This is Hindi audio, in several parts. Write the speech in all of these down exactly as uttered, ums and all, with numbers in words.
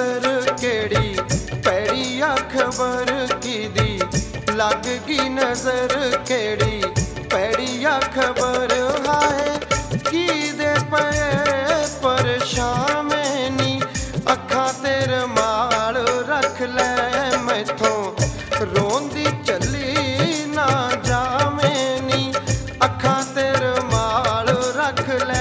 नजर केड़ी पैड़ी खबर की दी लग गई नजर केड़ी पैड़ी खबर हाय की दे पे परेशान नी अखा तेरे माल रख ले मैथों रोंदी चली ना जावे नी अखा तेरे माल रख ले।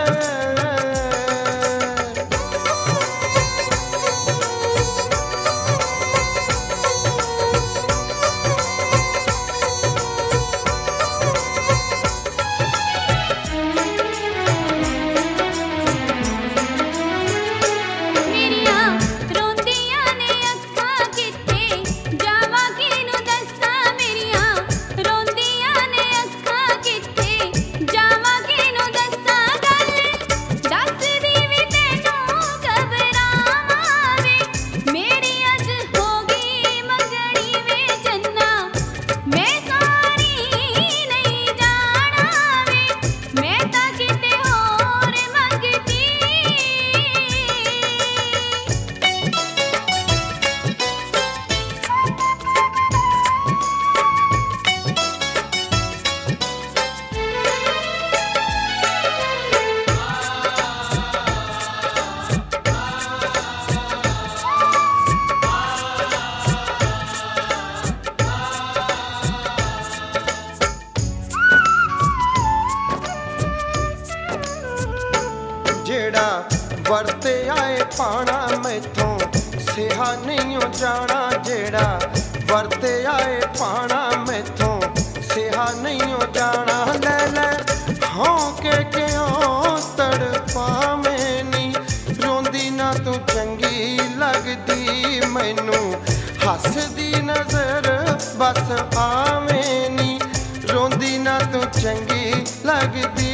जेड़ा वरते आए पाना मैथों सिहा नहीं जाना जेड़ा वरते आए पाना मैथों सिहा नहीं जाना ले ले हाँ के क्यों तड़पावे नी रोंदी ना तू चंगी लगदी मैनू हसदी नजर बस आवे नी रोंदी ना तू चंगी लगदी।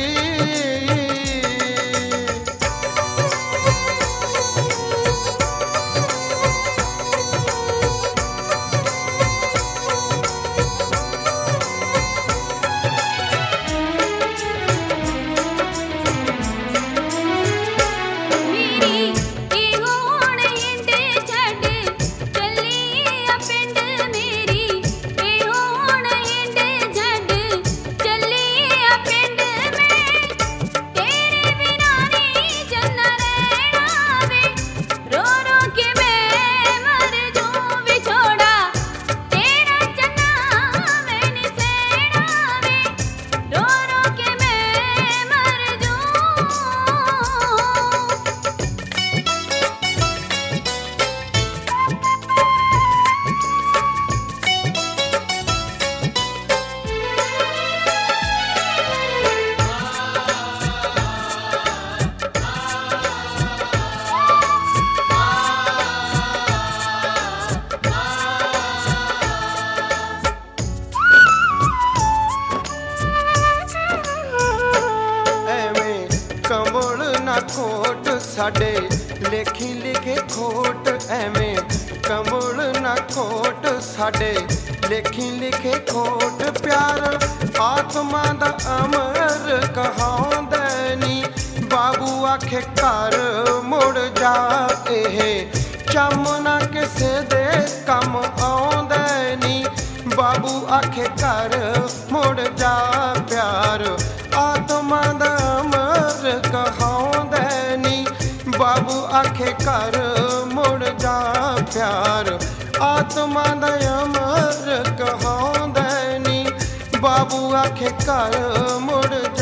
खोट साडे लेखी लिखे खोट एवें कमुल ना खोट साडे लेखी लिखे खोट प्यार आत्मा दा अमर कहांदे नी बाबू आखे घर मुड़ जा एहे चम ना किसे दे कम आउंदे नी बाबू आखे घर मुड़ जा प्यार आत्मा दा अमर कहांदे बाबू आखे घर मुड़ जा प्यार आत्मा दा अमर कहांदे नी बाबू आखे घर मुड़